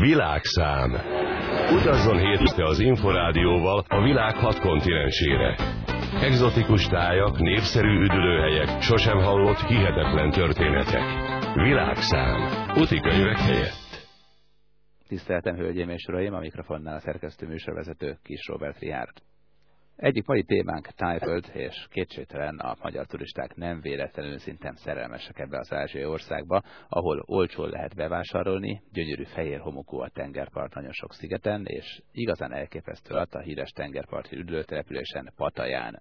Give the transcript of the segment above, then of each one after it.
Világszám. Utazzon hétre az Inforádióval a világ 6 kontinensére. Egzotikus tájak, népszerű üdülőhelyek, sosem hallott hihetetlen történetek. Világszám. Utikönyvek helyett. Tiszteltem, hölgyeim és uraim, a mikrofonnál a szerkesztő műsorvezető Kis Robert Richárd. Egyik mai témánk Tájföld, és kétségtelen a magyar turisták nem véletlenül szinten szerelmesek ebbe az ázsiai országba, ahol olcsón lehet bevásárolni, gyönyörű fehér homokú a tengerpart nagyon sok szigeten, és igazán elképesztő a híres tengerparti üdülőtelepülésen, Pattayán.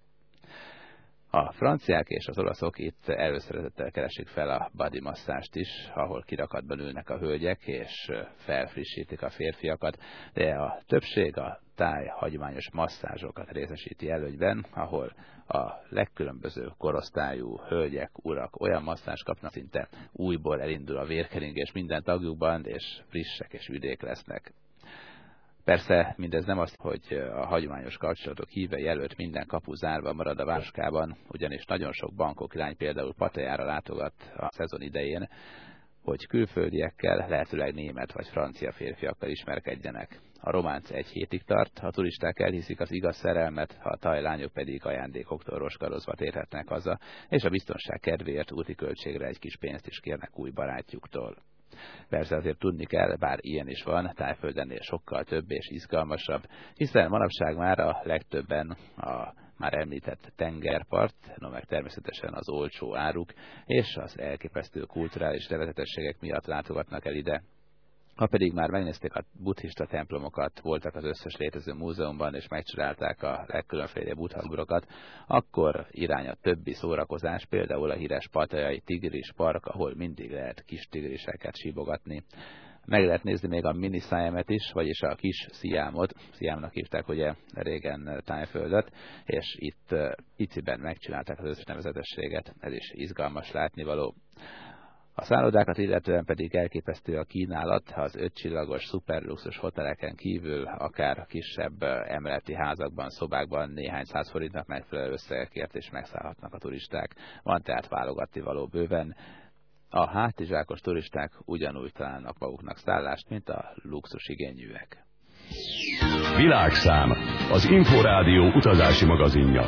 A franciák és az olaszok itt előszeretettel keresik fel a body masszást is, ahol kirakatban ülnek a hölgyek és felfrissítik a férfiakat, de a többség a táj hagyományos masszázsokat részesíti előnyben, ahol a legkülönböző korosztályú hölgyek, urak olyan masszázs kapnak, szinte újból elindul a vérkeringés minden tagjukban, és frissek és üdék lesznek. Persze mindez nem az, hogy a hagyományos kapcsolatok hívei előtt minden kapu zárva marad a városkában, ugyanis nagyon sok Bangkok lány például Pattajára látogat a szezon idején, hogy külföldiekkel, lehetőleg német vagy francia férfiakkal ismerkedjenek. A románc egy hétig tart, a turisták elhiszik az igaz szerelmet, a thai lányok pedig ajándékoktól roskarozva térhetnek haza, és a biztonság kedvéért úti költségre egy kis pénzt is kérnek új barátjuktól. Persze azért tudni kell, bár ilyen is van, Tájföldennél sokkal több és izgalmasabb, hiszen manapság már a legtöbben a már említett tengerpart, no meg természetesen az olcsó áruk és az elképesztő kulturális nevezetességek miatt látogatnak el ide. Ha pedig már megnézték a buddhista templomokat, voltak az összes létező múzeumban, és megcsinálták a legkülönféle buddha figurokat, akkor irány a többi szórakozás, például a híres pattayai tigris park, ahol mindig lehet kis tigriseket síbogatni. Meg lehet nézni még a mini Siamet is, vagyis a kis Siamot, Siamnak hívták ugye régen Tájföldet, és itt iciben megcsinálták az összes nevezetességet, ez is izgalmas látnivaló. A szállodákat illetően pedig elképesztő a kínálat, az 5 csillagos szuperluxus hoteleken kívül akár kisebb emeleti házakban, szobákban néhány száz forintnak megfelelő összegekért is megszállhatnak a turisták. Van tehát válogatni való bőven. A hátizsákos turisták ugyanúgy találnak maguknak szállást, mint a luxus igényűek. Világszám, az Inforádió utazási magazinja.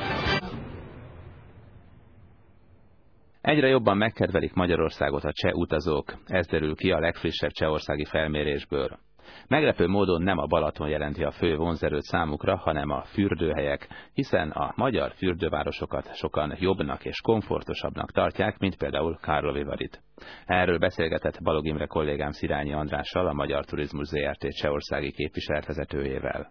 Egyre jobban megkedvelik Magyarországot a cseh utazók, ez derül ki a legfrissebb csehországi felmérésből. Meglepő módon nem a Balaton jelenti a fő vonzerőt számukra, hanem a fürdőhelyek, hiszen a magyar fürdővárosokat sokan jobbnak és komfortosabbnak tartják, mint például Karlovy-Varyt. Erről beszélgetett Balog Imre kollégám Szirányi Andrással, a Magyar Turizmus Zrt. Csehországi képviseletvezetőjével.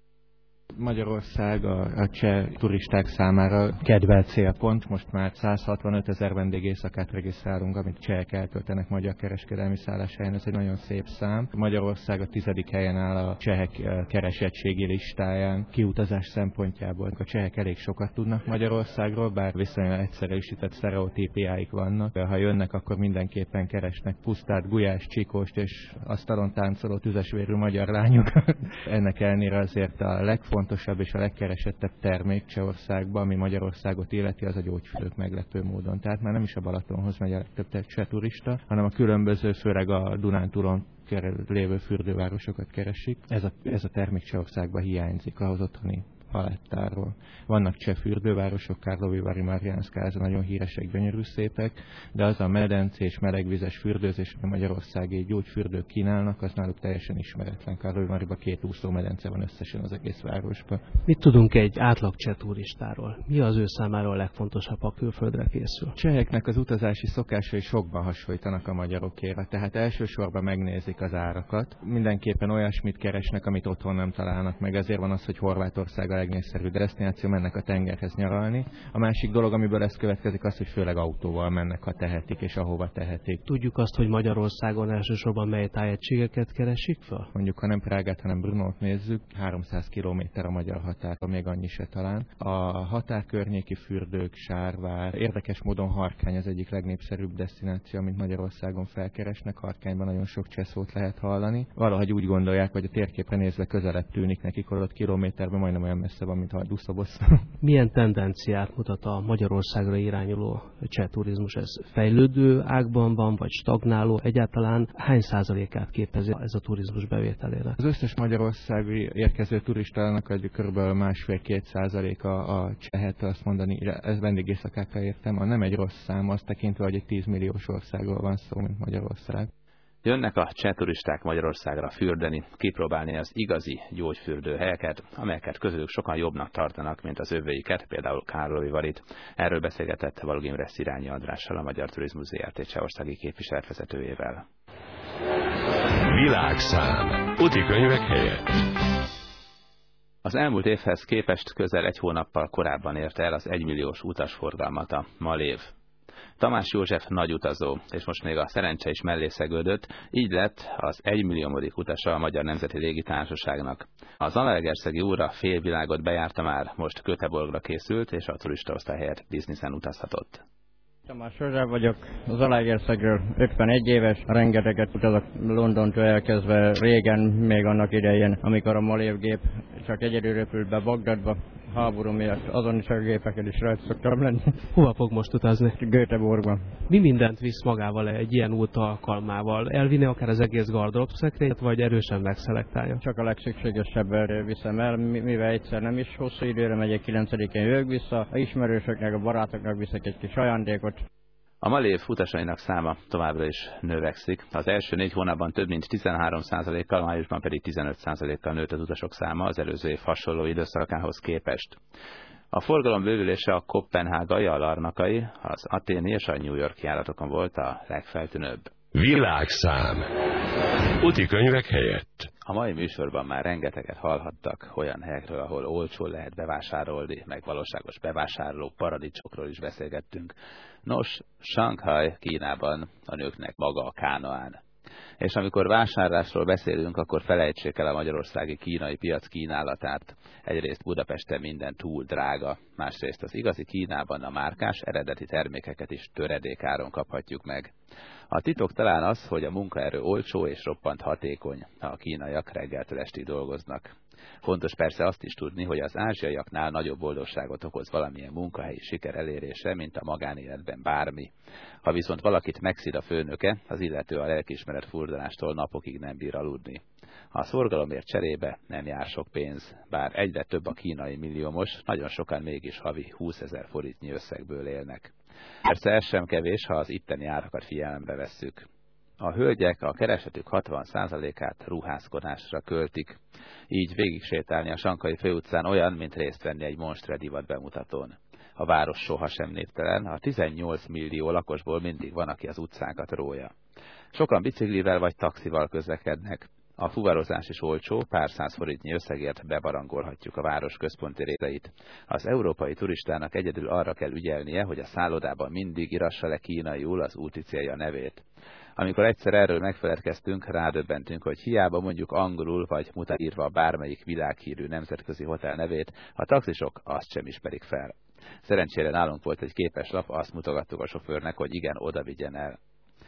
Magyarország a cseh turisták számára kedvelt célpont. Most már 165 000 vendégészakát regisztrálunk, amit csehek eltöltenek magyar kereskedelmi szálláshelyen. Ez egy nagyon szép szám. Magyarország a 10. helyen áll a csehek keresettségi listáján. Kiutazás szempontjából a csehek elég sokat tudnak Magyarországról, bár viszonylag egyszerűsített sztereotípiáik vannak. Ha jönnek, akkor mindenképpen keresnek pusztát, gulyás, csikóst és asztalon táncoló tüzesvérű magyar lányokat. Ennek ellenére azért a legfontosabb és a legkeresettebb termék Csehországban, ami Magyarországot illeti, az a gyógyfürdők meglepő módon. Tehát már nem is a Balatonhoz megy a legtöbb cseh turista, hanem a különböző, főleg a Dunántúlon lévő fürdővárosokat keresik. Ez a termék Csehországban hiányzik ahhoz otthoni palettáról. Vannak cseh fürdővárosok, Karlovy-Vary, Mariánszkáza, nagyon híresek, gyönyörű szépek, de az a medencés, melegvizes fürdőzés, amit magyarországi gyógyfürdők kínálnak, az náluk teljesen ismeretlen. Karlovy-Varyban 2 úszómedence van összesen az egész városban. Mit tudunk egy átlag cseh turistáról? Mi az ő számára a legfontosabb, ha külföldre készül? A cseheknek az utazási szokásai sokban hasonlítanak a magyarokéra, tehát elsősorban megnézik az árakat. Mindenképpen olyasmit keresnek, amit otthon nem találnak meg, ezért van az, hogy Horvátország a legnépszerűbb desztináció, mennek a tengerhez nyaralni. A másik dolog, amiből ez következik, az, hogy főleg autóval mennek, ha tehetik, és ahova tehetik. Tudjuk azt, hogy Magyarországon elsősorban mely tájegységeket keresik fel? Mondjuk, ha nem Prágát, hanem Brnót nézzük, 300 km a magyar határa, még annyi se talán. A határkörnyéki fürdők, Sárvár, érdekes módon Harkány az egyik legnépszerűbb desztináció, amit Magyarországon felkeresnek. Harkányban nagyon sok cseh szót lehet hallani. Valahogy úgy gondolják, hogy a térképre nézve közelebb tűnik nekik, holott kilométerben majdnem olyan messze van, mint a Duszobosz. Milyen tendenciát mutat a Magyarországra irányuló cseh turizmus? Ez fejlődő ágban van, vagy stagnáló? Egyáltalán hány százalékát képezi ez a turizmus bevételének? Az összes magyarországi érkező turistának egy kb. 1,5-2% a csehet, azt mondani, ez vendégészakákra értem, nem egy rossz szám, azt tekintve, hogy egy 10 milliós országról van szó, mint Magyarország. Jönnek a cseh turisták Magyarországra fürdeni, kipróbálni az igazi gyógyfürdő helyeket, amelyeket közülük sokan jobbnak tartanak, mint az övéiket, például Karlovy Varit. Erről beszélgetett Balog Imre Szirányi Andrással, a Magyar Turizmus Zrt. Csehországi képviseletvezetőjével. Világszám. Úti könyvek helyett. Az elmúlt évhez képest közel egy hónappal korábban érte el az 1 milliós utasforgalmat a Malév. Tamás József nagy utazó, és most még a szerencse is mellé szegődött, így lett az 1 milliómodik utasa a Magyar Nemzeti Légitársaságnak. A Zalaegerszegi úr a félvilágot bejárta már, most Göteborgra készült, és a turistaosztály helyett Disneysen utazhatott. Tamás József vagyok, az Zalaegerszegről 51 éves, rengeteget utazok Londontól elkezdve régen, még annak idején, amikor a Malév gép csak egyedül repült be Bagdadba, háború miatt, azon is a gépeken is rajta szoktam lenni. Hova fog most utazni? Göteborgban. Mi mindent visz magával egy ilyen út alkalmával? Elvinni akár az egész gardróbszekrényt, vagy erősen megszelektálja? Csak a legszükségesebben viszem el, mivel egyszer nem is hosszú időre megyek, 9-én jövök vissza, a ismerősöknek, a barátoknak viszek egy kis ajándékot. A Malév utasainak száma továbbra is növekszik. Az első 4 hónapban több mint 13%-kal, májusban pedig 15%-kal nőtt az utasok száma az előző év hasonló időszakához képest. A forgalom bővülése a koppenhágai, a larnakai, az athéni és a New York járatokon volt a legfeltűnőbb. Világszám. Úti könyvek helyett. A mai műsorban már rengeteget hallhattak olyan helyekről, ahol olcsó lehet bevásárolni, meg valóságos bevásárló paradicsokról is beszélgettünk. Nos, Sanghaj, Kínában a nőknek maga a Kánaán. És amikor vásárlásról beszélünk, akkor felejtsék el a magyarországi kínai piac kínálatát. Egyrészt Budapesten minden túl drága, másrészt az igazi Kínában a márkás eredeti termékeket is töredékáron kaphatjuk meg. A titok talán az, hogy a munkaerő olcsó és roppant hatékony, a kínaiak reggeltől estig dolgoznak. Fontos persze azt is tudni, hogy az ázsiaiaknál nagyobb boldogságot okoz valamilyen munkahelyi siker elérése, mint a magánéletben bármi. Ha viszont valakit megszid a főnöke, az illető a lelkiismeret furdalástól napokig nem bír aludni. A szorgalomért cserébe nem jár sok pénz, bár egyre több a kínai milliómos, nagyon sokan mégis havi 20 000 forintnyi összegből élnek. Persze ez sem kevés, ha az itteni árakat figyelembe vesszük. A hölgyek a keresetük 60%-át ruházkodásra költik. Így végig sétálni a Sankhaj főutcán olyan, mint részt venni egy monstre divat bemutatón. A város sohasem néptelen, a 18 millió lakosból mindig van, aki az utcákat rója. Sokan biciklivel vagy taxival közlekednek. A fuvarozás is olcsó, pár száz forintnyi összegért bebarangolhatjuk a város központi részeit. Az európai turistának egyedül arra kell ügyelnie, hogy a szállodában mindig írassa le kínaiul az úti célja nevét. Amikor egyszer erről megfeledkeztünk, rádöbbentünk, hogy hiába mondjuk angolul vagy írva bármelyik világhírű nemzetközi hotel nevét, a taxisok azt sem ismerik fel. Szerencsére nálunk volt egy képeslap, azt mutogattuk a sofőrnek, hogy igen, oda vigyen el.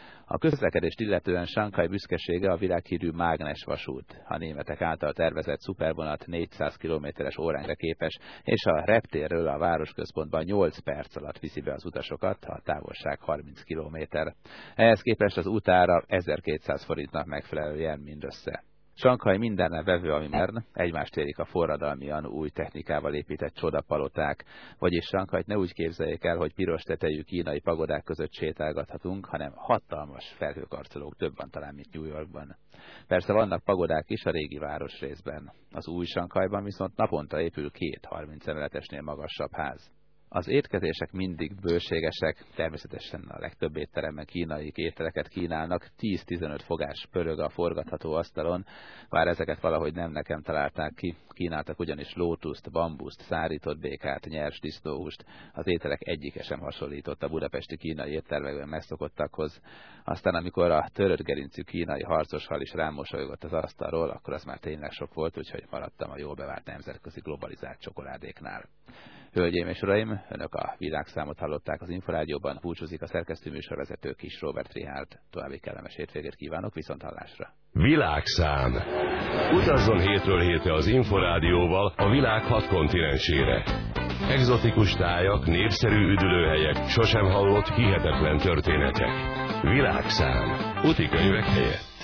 A közlekedést illetően Sankhaj büszkesége a világhírű mágnes vasút. A németek által tervezett szupervonat 400 km/h képes, és a reptérről a városközpontban 8 perc alatt viszi be az utasokat, a távolság 30 km. Ehhez képest az utára 1200 forintnak megfelelően mindössze. Sankhaj mindenne vevő, ami modern, egymást érik a forradalmian új technikával épített csodapaloták, vagyis Sankhajt ne úgy képzeljék el, hogy piros tetejű kínai pagodák között sétálgathatunk, hanem hatalmas felhőkarcolók, több van talán, mint New Yorkban. Persze vannak pagodák is a régi városrészben. Az új Sankhajban viszont naponta épül 2 30 emeletesnél magasabb ház. Az étkezések mindig bőségesek, természetesen a legtöbb étteremben kínai ételeket kínálnak, 10-15 fogás pörög a forgatható asztalon, bár ezeket valahogy nem nekem találták ki, kínáltak ugyanis lótuszt, bambuszt, szárított békát, nyers disznóhúst, az ételek egyike sem hasonlított a budapesti kínai éttermekben megszokottakhoz. Aztán amikor a törött gerincű kínai harcoshal is rám mosolygott az asztalról, akkor az már tényleg sok volt, úgyhogy maradtam a jól bevált nemzetközi globalizált csokoládéknál. Hölgyeim és uraim, önök a világszámot hallották az Inforádióban, búcsúzik a szerkesztő műsorvezető Kis Róbert Richárd. További kellemes hétvégét kívánok, viszonthallásra. Világszám. Utazzon hétről hétre az Inforádióval a világ 6 kontinensére. Egzotikus tájak, népszerű üdülőhelyek, sosem hallott hihetetlen történetek. Világszám. Útikönyvek helyett.